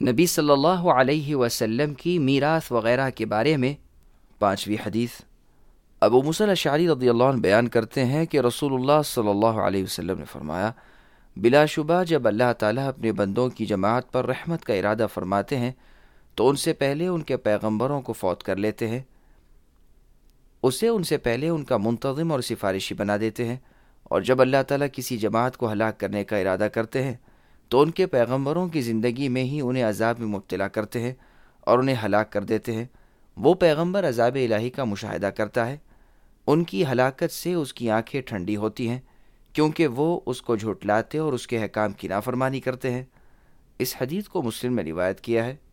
नबी सल्लल्लाहु अलैहि वसल्लम की मीरास वग़ैरह के बारे में 5वीं हदीस। अबू मूसा अल-अशअरी रज़ियल्लाहु अन्हु बयान करते हैं कि रसूलुल्लाह सल्लल्लाहु अलैहि वसल्लम ने फरमाया, बिलाशुबा जब अल्लाह ताला अपने बंदों की जमात पर रहमत का इरादा फरमाते हैं तो उनसे पहले उनके पैगंबरों को फौत कर लेते हैं, उनसे पहले उनका मुंतज़िम और सिफारिशी बना देते हैं। और जब अल्लाह ताला किसी जमात को हलाक करने का इरादा करते हैं तो उनके पैगंबरों की ज़िंदगी में ही उन्हें अजाब में मुब्तला करते हैं और उन्हें हलाक कर देते हैं। वो पैगंबर अजाब इलाही का मुशाहिदा करता है, उनकी हलाकत से उसकी आंखें ठंडी होती हैं क्योंकि वो उसको झुठलाते और उसके अहकाम की नाफरमानी करते हैं। इस हदीस को मुस्लिम में रिवायत किया है।